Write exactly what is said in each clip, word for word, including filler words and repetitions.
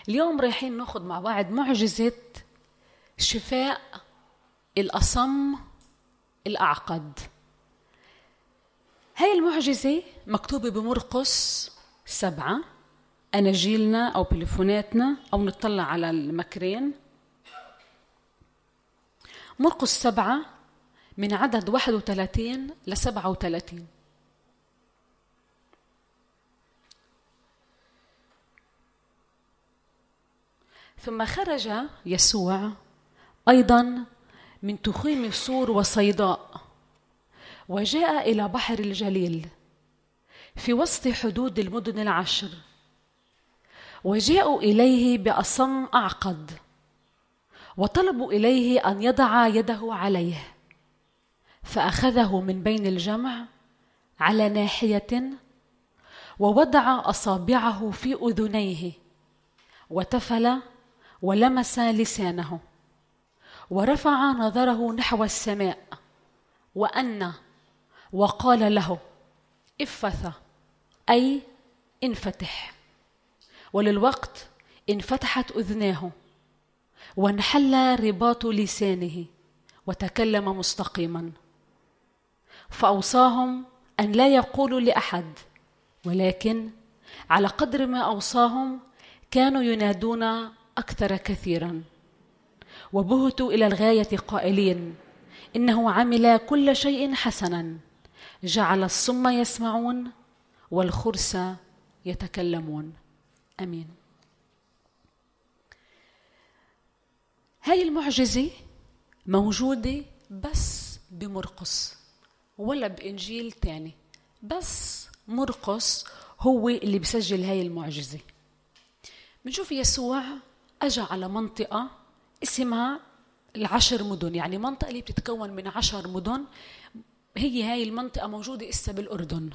اليوم رايحين ناخد مع بعض معجزة شفاء الأصم الأعقد. هاي المعجزة مكتوبة بمرقس سبعة، أناجيلنا أو بليفوناتنا أو نطلع على المكرين. مرقس سبعة من عدد واحد وثلاثين لسبعة وثلاثين. ثم خرج يسوع أيضا من تخيم سور وصيداء، وجاء إلى بحر الجليل في وسط حدود المدن العشر، وجاءوا إليه بأصم أعقد، وطلبوا إليه أن يضع يده عليه، فأخذه من بين الجمع على ناحية، ووضع أصابعه في أذنيه، وتفل ولمس لسانه، ورفع نظره نحو السماء وأنى وقال له: افتح، أي انفتح. وللوقت انفتحت أذناه وانحل رباط لسانه وتكلم مستقيما. فأوصاهم أن لا يقولوا لأحد، ولكن على قدر ما أوصاهم كانوا ينادون أكثر كثيرا، وبهتوا إلى الغاية قائلين: إنه عمل كل شيء حسنا، جعل الصم يسمعون والخرس يتكلمون. أمين. هاي المعجزة موجودة بس بمرقس ولا بإنجيل تاني، بس مرقس هو اللي بيسجل هاي المعجزة. بنشوف يسوع أجا على منطقة اسمها العشر مدن، يعني منطقة اللي بتتكون من عشر مدن. هي هاي المنطقة موجودة إسا بالأردن.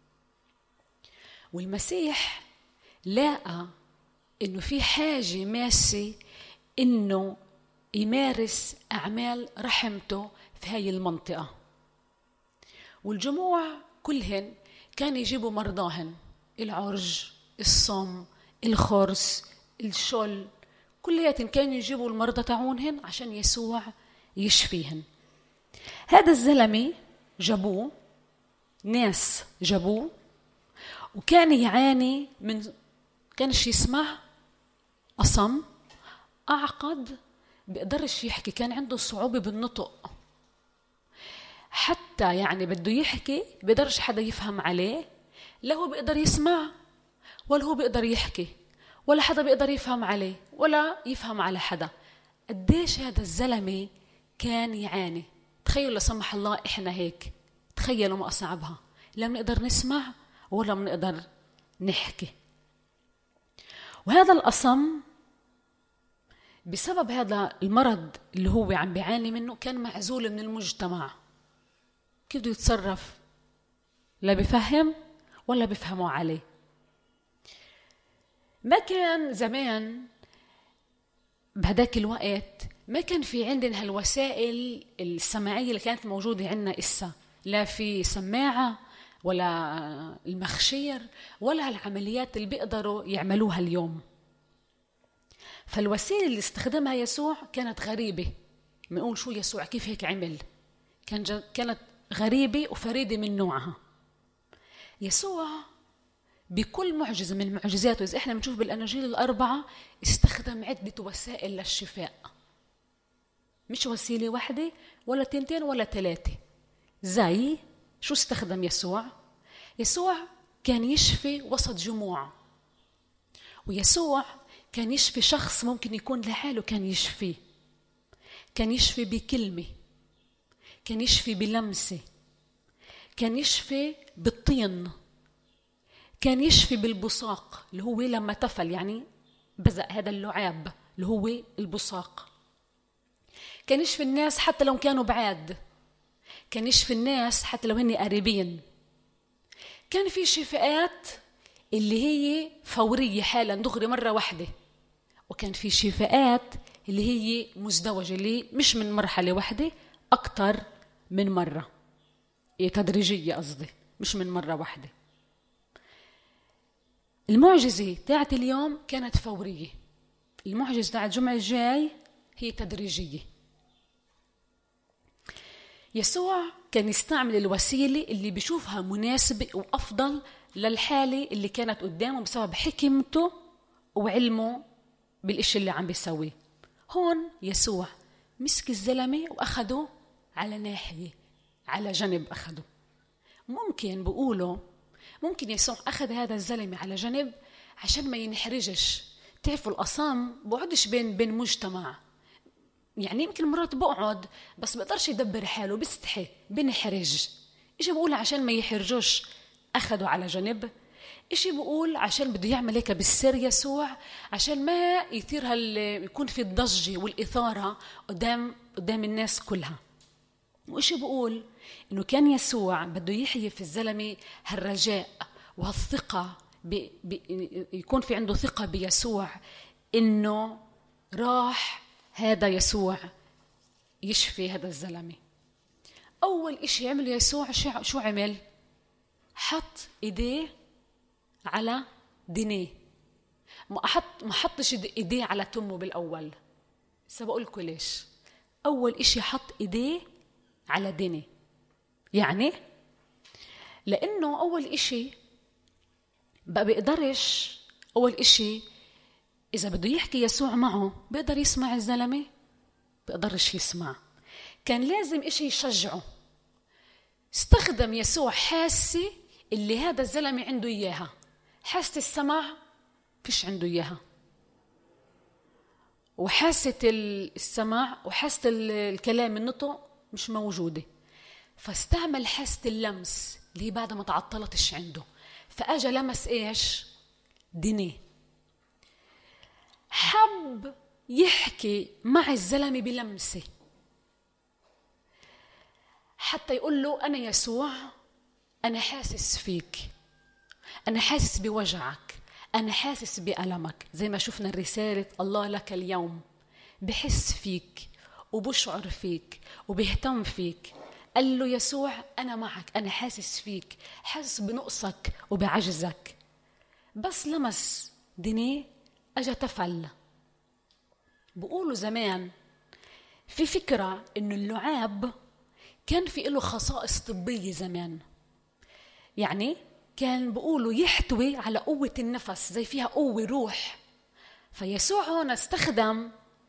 والمسيح لاقى إنه في حاجة ماسة إنه يمارس أعمال رحمته في هاي المنطقة. والجموع كلهن كان يجيبوا مرضاهن، العرج، الصم، الخرس، الشل، كلياتن كانوا يجيبوا المرضى تاعونهن عشان يسوع يشفيهن. هذا الزلمة جابوه، ناس جابوه، وكان يعاني من، كانش يسمع، أصم أعقد، بيقدرش يحكي، كان عنده صعوبة بالنطق، حتى يعني بده يحكي بيقدرش حدا يفهم عليه، لا هو بيقدر يسمع ولا هو بيقدر يحكي، ولا حدا بيقدر يفهم عليه ولا يفهم على حدا. قديش هذا الزلمة كان يعاني. تخيلوا لا سمح الله إحنا هيك، تخيلوا ما أصعبها، لا بنقدر نسمع ولا بنقدر نحكي. وهذا الأصم بسبب هذا المرض اللي هو عم بيعاني منه كان معزول من المجتمع. كيف بده يتصرف؟ لا بفهم ولا بفهموا عليه. ما كان زمان بهداك الوقت ما كان في عندنا هالوسائل السماعية اللي كانت موجودة عندنا إسا، لا في سماعة ولا المخشير ولا هالعمليات اللي بيقدروا يعملوها اليوم. فالوسيلة اللي استخدمها يسوع كانت غريبة. بنقول شو يسوع كيف هيك عمل؟ كان كانت غريبة وفريدة من نوعها. يسوع بكل معجزة من معجزاته، إذا إحنا بنشوف بالأناجيل الأربعة، استخدم عدة وسائل للشفاء، مش وسيلة واحدة ولا تنتين ولا ثلاثة. زي شو استخدم يسوع؟ يسوع كان يشفي وسط جموع، ويسوع كان يشفي شخص ممكن يكون لحاله كان يشفيه، كان يشفي بكلمة، كان يشفي بلمسة، كان يشفي بالطين، كان يشفي بالبصاق اللي هو لما تفل، يعني بزق هذا اللعاب اللي هو البصاق. كان يشفي الناس حتى لو كانوا بعاد، كان يشفي الناس حتى لو هن قريبين. كان في شفاءات اللي هي فورية حالا دغري مرة واحدة، وكان في شفاءات اللي هي مزدوجة، اللي مش من مرحلة واحدة، أكتر من مرة، هي تدريجية قصدي، مش من مرة واحدة. المعجزة تاعت اليوم كانت فورية، المعجزة تاع الجمعة الجاي هي تدريجية. يسوع كان يستعمل الوسيلة اللي بيشوفها مناسبة وأفضل للحالة اللي كانت قدامه بسبب حكمته وعلمه بالإشي اللي عم بيسويه. هون يسوع مسك الزلمة وأخده على ناحية، على جنب أخده. ممكن بقوله ممكن يسوع أخذ هذا الزلمة على جنب عشان ما ينحرجش. تعرفوا الأصام بقعدش بين بين مجتمع، يعني يمكن مرات بقعد بس بقدرش يدبر حاله، بيستحي، بنحرج. إيش بقول عشان ما يحرجوش أخده على جنب. إشي بقول عشان بده يعمل هيك بالسر يسوع، عشان ما يثير هال يكون في الضجة والإثارة قدام قدام الناس كلها. وإشي بقول إنه كان يسوع بده يحيي في الزلمة هالرجاء وهالثقة، ب... ب... يكون في عنده ثقة بيسوع إنه راح هذا يسوع يشفي هذا الزلمة. أول إشي عمل يسوع شو عمل؟ حط إيديه على دينيه، ما حط ما حطش إيديه على تمه بالأول. سبقولكوا ليش. أول إشي حط إيديه على دينيه، يعني لأنه أول إشي بقى بيقدرش. أول إشي إذا بده يحكي يسوع معه بيقدر يسمع الزلمة؟ بيقدرش يسمع. كان لازم إشي يشجعه. استخدم يسوع حاسة اللي هذا الزلمة عنده إياها. حاسة السمع فيش عنده إياها، وحاسة السمع وحاسة الكلام النطق مش موجودة. فاستعمل حاسة اللمس اللي بعد ما تعطلتش عنده، فأجا لمس إيش؟ دينيه. حب يحكي مع الزلمة بلمسه حتى يقول له أنا يسوع، أنا حاسس فيك، أنا حاسس بوجعك، أنا حاسس بألمك. زي ما شفنا الرسالة الله لك اليوم، بحس فيك وبشعر فيك وبيهتم فيك. قال له يسوع أنا معك، أنا حاسس فيك، حاسس بنقصك وبعجزك. بس لمس دينيه أجا تفل. بقولوا زمان في فكرة إنه اللعاب كان في له خصائص طبية زمان، يعني كان بقولوا يحتوي على قوة النفس، زي فيها قوة روح. فيسوع هون استخدم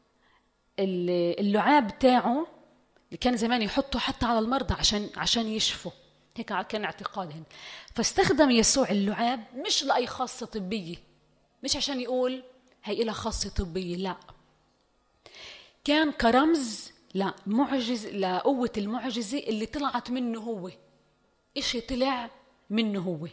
اللعاب تاعه اللي كان زمان يحطه حتى على المرضى عشان عشان يشفوا، هيك كان اعتقادهم. فاستخدم يسوع اللعاب مش لأي خاصة طبية، مش عشان يقول هي لها خاصة طبية، لا، كان كرمز لا معجز لقوة المعجزة اللي طلعت منه هو، إشي طلع منه هو.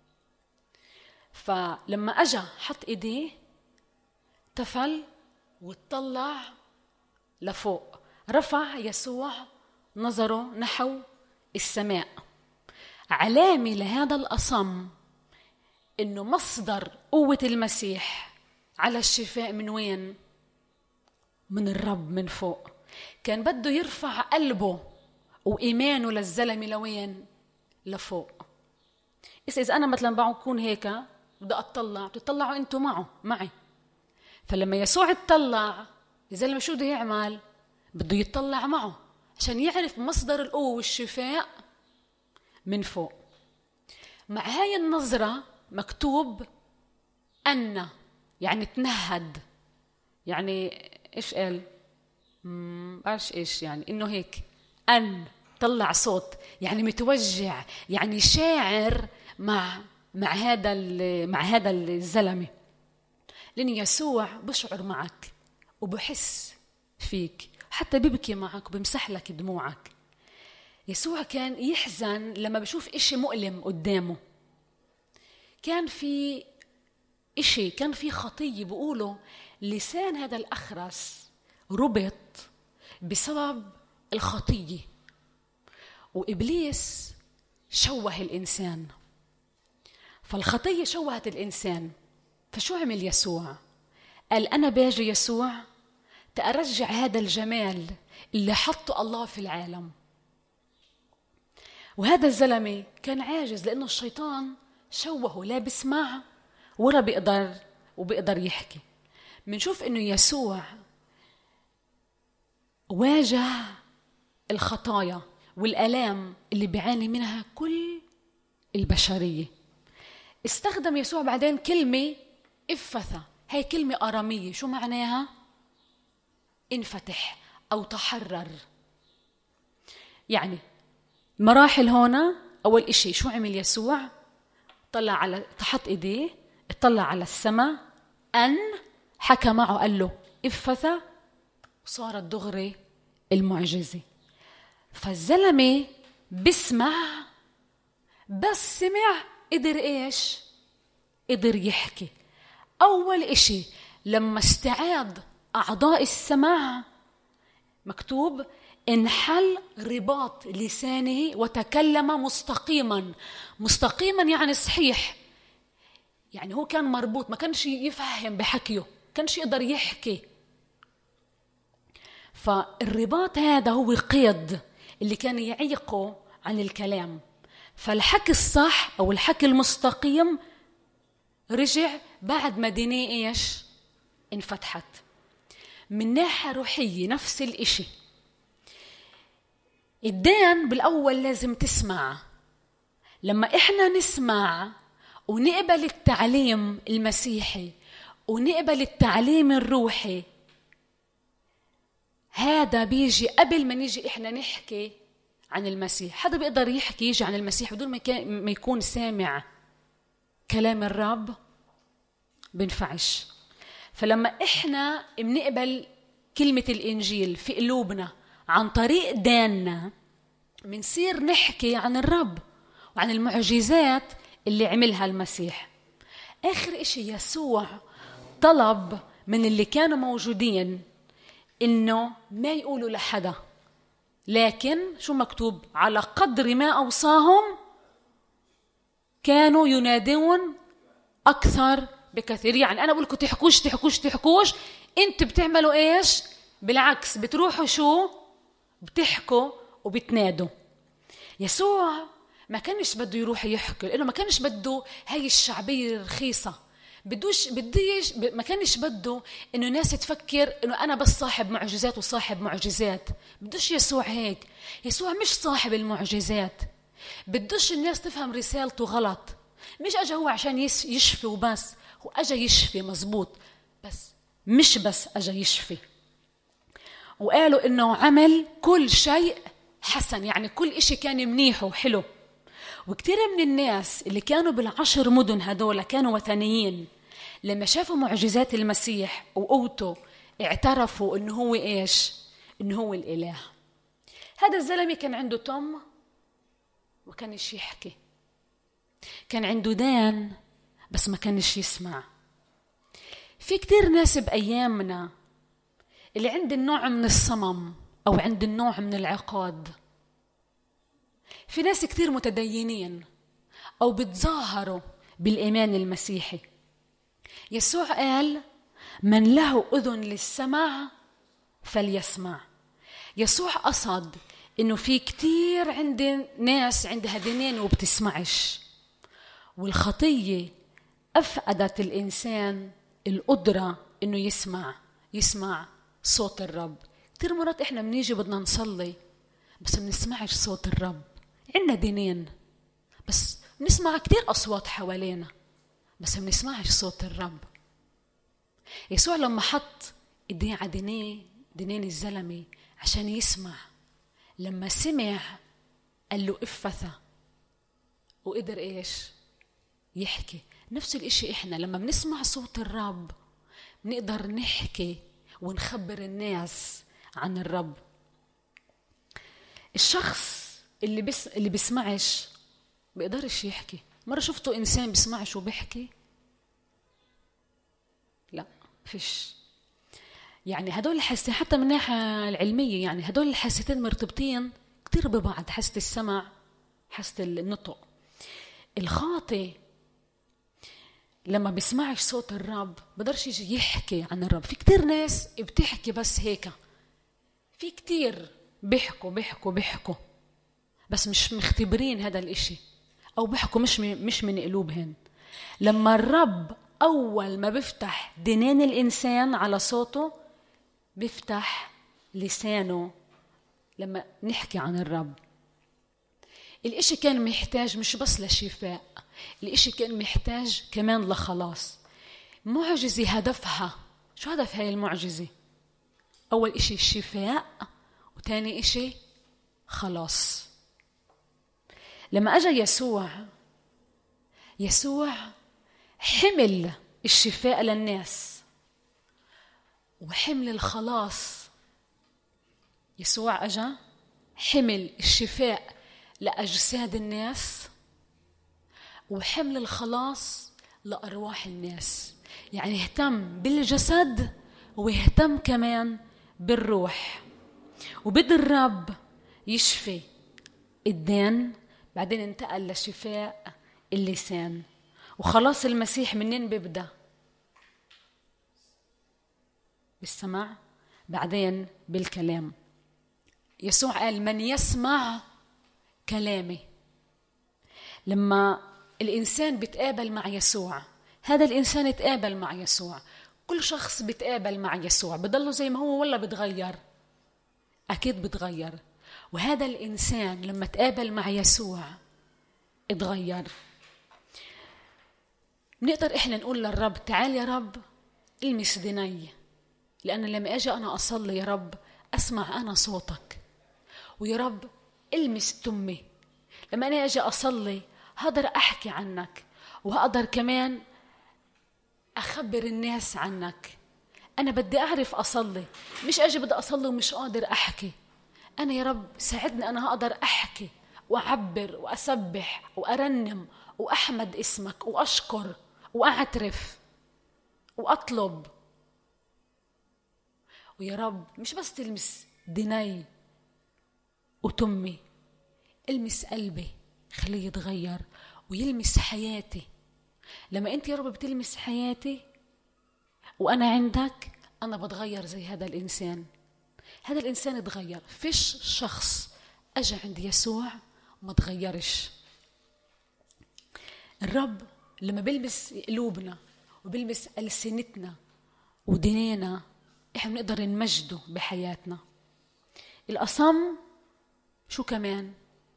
فلما أجا حط إيديه تفل واتطلع لفوق، رفع يسوع نظره نحو السماء، علامة لهذا الأصم إنه مصدر قوة المسيح على الشفاء من وين؟ من الرب من فوق. كان بده يرفع قلبه وإيمانه للزلمة لوين؟ لفوق. إذا أنا مثلا بكون هيك بدي أطلع، تطلعوا أنتوا معه معي. فلما يسوع اتطلع الزلمة شو بده يعمل؟ بده يتطلع معه عشان يعرف مصدر القوة والشفاء من فوق. مع هاي النظرة مكتوب أن، يعني تنهد، يعني إيش قال؟ مم بعرفش إيش يعني، إنه هيك أن طلع صوت، يعني متوجع، يعني شاعر مع مع هذا مع هذا الزلمة، لأن يسوع بشعر معك وبحس فيك، حتى بيبكي معك وبمسح لك دموعك. يسوع كان يحزن لما بشوف إشي مؤلم قدامه. كان في إشي، كان في خطية، بقوله لسان هذا الأخرس ربط بسبب الخطية، وإبليس شوه الإنسان، فالخطية شوهت الإنسان. فشو عمل يسوع؟ قال أنا باجي يسوع تأرجع هذا الجمال اللي حطه الله في العالم. وهذا الزلمة كان عاجز لأنه الشيطان شوهه، لا بسمع ولا بيقدر وبيقدر يحكي. منشوف إنه يسوع واجه الخطايا والآلام اللي بيعاني منها كل البشرية. استخدم يسوع بعدين كلمة إفثة، هي كلمة آرامية، شو معناها؟ انفتح أو تحرر. يعني مراحل هنا. أول إشي شو عمل يسوع؟ طلع على تحط إيديه، اطلع على السماء، أن حكى معه قال له إفثة، وصارت دغري المعجزة. فالزلمة بسمع، بس سمع قدر إيش؟ قدر يحكي. أول إشي لما استعاد أعضاء السمع مكتوب انحل رباط لسانه وتكلم مستقيما. مستقيما يعني صحيح، يعني هو كان مربوط، ما كانش يفهم بحكيه، كانش يقدر يحكي. فالرباط هذا هو قيد اللي كان يعيقه عن الكلام. فالحكي الصح أو الحكي المستقيم رجع بعد ما دينيه إيش؟ انفتحت. من ناحية روحية نفس الإشي. الدين بالأول لازم تسمع. لما إحنا نسمع ونقبل التعليم المسيحي ونقبل التعليم الروحي، هذا بيجي قبل ما نيجي إحنا نحكي عن المسيح. حدا بيقدر يحكي يجي عن المسيح بدون ما يكون سامع كلام الرب؟ بنفعش. فلما إحنا بنقبل كلمة الإنجيل في قلوبنا عن طريق داننا، منصير نحكي عن الرب وعن المعجزات اللي عملها المسيح. آخر إشي يسوع طلب من اللي كانوا موجودين إنه ما يقولوا لحدا، لكن شو مكتوب؟ على قدر ما أوصاهم كانوا ينادون أكثر بكثير. يعني أنا بقول لكم تحكوش تحكوش تحكوش، أنت بتعملوا إيش؟ بالعكس، بتروحوا شو؟ بتحكوا وبتنادوا. يسوع ما كانش بده يروح يحكي، لأنه ما كانش بده هاي الشعبية الرخيصة، بدوش بديش ما كانش بده إنه ناس تفكر إنه أنا بس صاحب معجزات وصاحب معجزات. بدوش يسوع هيك. يسوع مش صاحب المعجزات، بدوش الناس تفهم رسالته غلط. مش أجا هو عشان يشفي وبس، هو أجا يشفي مزبوط، بس مش بس أجا يشفي. وقالوا إنه عمل كل شيء حسن، يعني كل إشي كان منيح وحلو. وكتير من الناس اللي كانوا بالعشر مدن هدول كانوا وثنيين، لما شافوا معجزات المسيح وقوته اعترفوا إنه هو إيش؟ إنه هو الإله. هذا الزلمة كان عنده تم وكانش يحكي، كان عنده دان بس ما كانش يسمع. في كتير ناس بأيامنا اللي عند النوع من الصمم أو عند النوع من العقاد. في ناس كتير متدينين أو بتظاهروا بالإيمان المسيحي. يسوع قال من له أذن للسمع فليسمع. يسوع قصد إنه في كتير عند ناس عندها دينين وبتسمعش، والخطية أفقدت الإنسان القدرة إنه يسمع يسمع صوت الرب. كتير مرات إحنا بنيجي بدنا نصلي بس بنسمعش صوت الرب. عندنا دينين بس بنسمع كتير أصوات حوالينا بس بنسمعش صوت الرب. يسوع لما حط إيديه على دينيه دينين الزلمة عشان يسمع، لما سمع قال له إفثة وقدر إيش؟ يحكي. نفس الإشي إحنا لما بنسمع صوت الرب بنقدر نحكي ونخبر الناس عن الرب. الشخص اللي بس اللي بيسمعش بيقدرش يحكي. مرة شفتوا إنسان بيسمعش وبيحكي؟ لا فيش. يعني هدول الحاسة حتى من ناحية العلمية، يعني هدول الحاستين مرتبطين كتير ببعض، حاسة السمع حاسة النطق. الخاطئ لما بيسمعش صوت الرب بقدرش يجي يحكي عن الرب. في كتير ناس بتحكي بس هيك، في كتير بيحكوا بيحكوا بيحكوا بس مش مختبرين هذا الاشي، او بيحكوا مش مش من قلوبهن. لما الرب أول ما بفتح دنان الإنسان على صوته بفتح لسانه لما نحكي عن الرب. الإشي كان محتاج مش بس لشفاء، الإشي كان محتاج كمان لخلاص. معجزة هدفها، شو هدف هاي المعجزة؟ أول إشي الشفاء، وتاني إشي خلاص. لما أجا يسوع يسوع حمل الشفاء للناس وحمل الخلاص. يسوع أجا حمل الشفاء لأجساد الناس وحمل الخلاص لأرواح الناس. يعني اهتم بالجسد ويهتم كمان بالروح. وبدأ الرب يشفي الدين، بعدين انتقل لشفاء اللسان. وخلاص المسيح منين بيبدأ؟ بالسمع، بعدين بالكلام. يسوع قال من يسمع كلامي. لما الإنسان بيتقابل مع يسوع، هذا الإنسان يتقابل مع يسوع. كل شخص بيتقابل مع يسوع بضله زي ما هو ولا بتغير؟ أكيد بتغير. وهذا الإنسان لما تقابل مع يسوع اتغير. نقدر إحنا نقول للرب تعال يا رب المس دني، لأن لما أجي أنا أصلي يا رب أسمع أنا صوتك. ويا رب المس تمي، لما أنا أجي أصلي هقدر أحكي عنك وهقدر كمان أخبر الناس عنك. أنا بدي أعرف أصلي، مش أجي بدي أصلي ومش قادر أحكي. أنا يا رب ساعدني أنا هقدر أحكي وأعبر وأسبح وأرنم وأحمد اسمك وأشكر وأعترف وأطلب. ويا رب مش بس تلمس دني وتمي، المس قلبي خليه يتغير ويلمس حياتي. لما أنت يا رب بتلمس حياتي وأنا عندك، أنا بتغير زي هذا الإنسان. هذا الإنسان اتغير. فيش شخص أجا عند يسوع وما تغيرش. الرب لما بيلمس قلوبنا وبيلمس ألسنتنا وديننا، إحنا بنقدر نمجده بحياتنا. الأصم شو كمان؟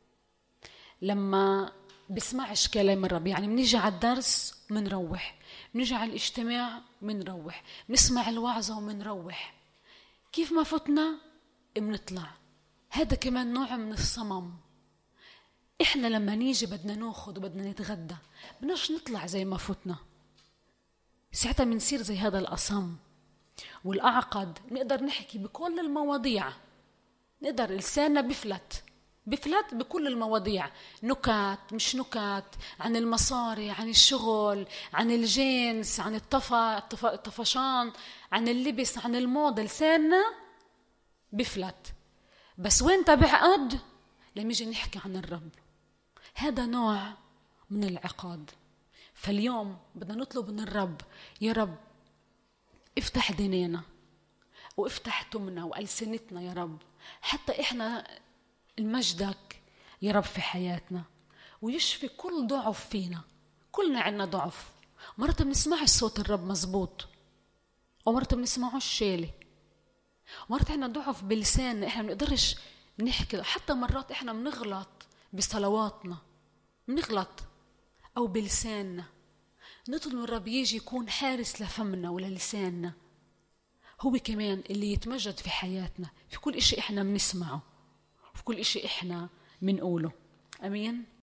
لما بسمعش كلام الرب، يعني بنيجي على الدرس ومنروح، بنيجي على الاجتماع ومنروح، بنسمع الوعظة ومنروح، كيف ما فتنا بنطلع. هذا كمان نوع من الصمم. إحنا لما نيجي بدنا ناخد وبدنا نتغدى، بدناش نطلع زي ما فتنا، ساعتها بنصير زي هذا الأصم. والأعقد نقدر نحكي بكل المواضيع، نقدر لساننا بفلت بفلت بكل المواضيع، نكات مش نكات، عن المصاري، عن الشغل، عن الجنس، عن الطفا الطفشان، عن اللبس، عن الموضة. لساننا بفلت، بس وين تبعقد لما يجي نحكي عن الرب. هذا نوع من العقاد. فاليوم بدنا نطلب من الرب يا رب افتح ديننا وافتح تمنا وألسنتنا يا رب، حتى إحنا المجدك يا رب في حياتنا، ويشفي كل ضعف فينا. كلنا عنا ضعف، مرات بنسمعش صوت الرب مزبوط ومرات بنسمعوش شالي. مرات عنا ضعف بلساننا، إحنا بنقدرش نحكي. حتى مرات إحنا بنغلط بصلواتنا، بنغلط أو بلساننا. نطلب من الرب يجي يكون حارس لفمنا وللساننا، هو كمان اللي يتمجد في حياتنا في كل إشي إحنا بنسمعه، في كل إشي إحنا بنقوله. أمين.